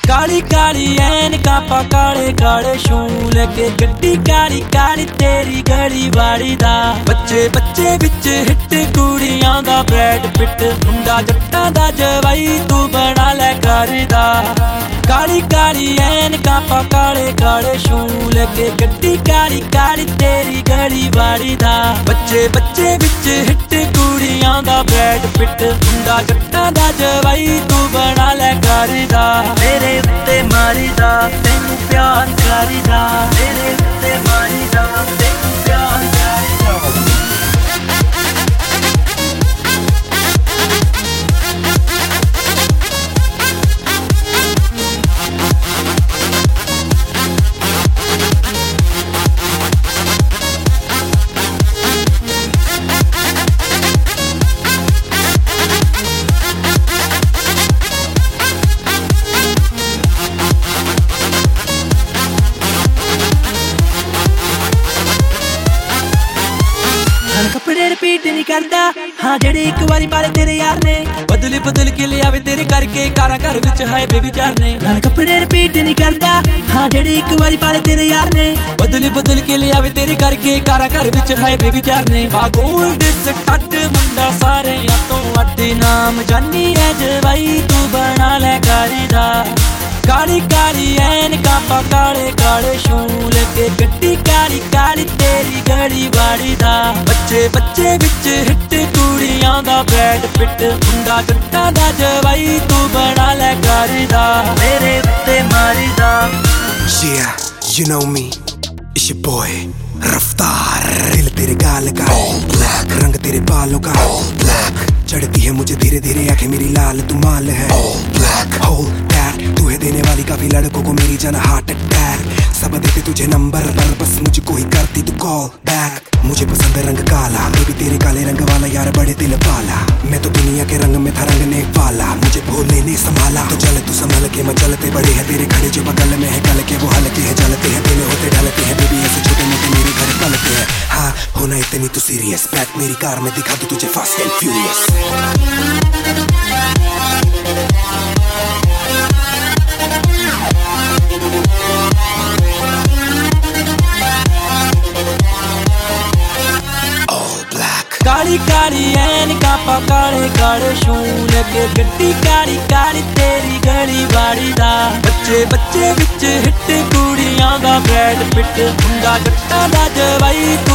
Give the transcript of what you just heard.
काली काली ऐनका पा काले काले शू लेके गड्डी काली काली तेरी गली वाली दा बच्चे बच्चे विच हिट कुड़ियां दा ब्रैड पिट मुंडा जट्टां दा जवाई तू बना ले करदा काली काली ऐनका पा काले काले शू लेके गड्डी काली काली तेरी गली वाली दा बच्चे बच्चे विच हिट कुड़ियां दा ब्रैड पिट मुंडा जट्टां दा जवाई तू बना ले करदा तेरे उत्ते मारीदा तैनू प्यार करीदा तेरे उत्ते मारीदा तैनू प्यार करीदा कपड़े रिपीट नहीं करता हाँ जेड़े एक बारी पाले तेरे यार ने बदल बदल के ले आवे तेरे करके कारा घर विच है बेबी चार ने कपड़े रिपीट नहीं करता हाँ जेड़े एक बारी पाले तेरे यार ने बदल बदल के ले आवे तेरे करके कारा घर विच है बेबी चार ने गोल्ड सट मुंडा सारे या तो अड्डे नाम जानी है जवाई तू बना ले करदा काली काली ऐनका पा काले काले शू लेके गड्डी काली काली तेरी गली वाली दा बच्चे बच्चे विच हिट कुड़ियां दा ब्रैड पिट मुंडा जट्टां दा जवाई तू बना ले करदा तेरे उत्ते मारीदा Yeah, you know me, it's your boy रफ्तार दिल तेरे गाल का all black रंग तेरे बालों का all black चढ़ती है मुझे धीरे धीरे आंखें मेरी लाल तू माल है all black hold that तू है देने वाली काफी लड़कों को मेरी जान हार्ट अटैक सब देते तुझे नंबर पर बस मुझको ही करती तू कॉल बैक मुझे पसंद है रंग काला बेबी तेरे काले रंग वाला यार बड़े दिल वाला मैं तो दुनिया के रंग में था रंगने वाला मुझे भोले ने संभाला तो चल तू संभाल के मैं चलते बड़े हैं तेरे खड़े जो बगल में है कल के वो हल्के है जलते हैं तेरे होते ढलते हैं बेबी ऐसे छोटे मोटे मेरे घर पलते हैं हाँ होना इतनी तू सीरियस बैक मेरी कार में दिखा दूं तुझे फास्ट एंड फ्यूरियस काली काली ऐनका पा काले काले शू लेके गड्डी काली काली तेरी गली वाली दा बच्चे बच्चे विच हिट कुड़ियां दा ब्रैड पिट मुंडा जट्टां दा जवाई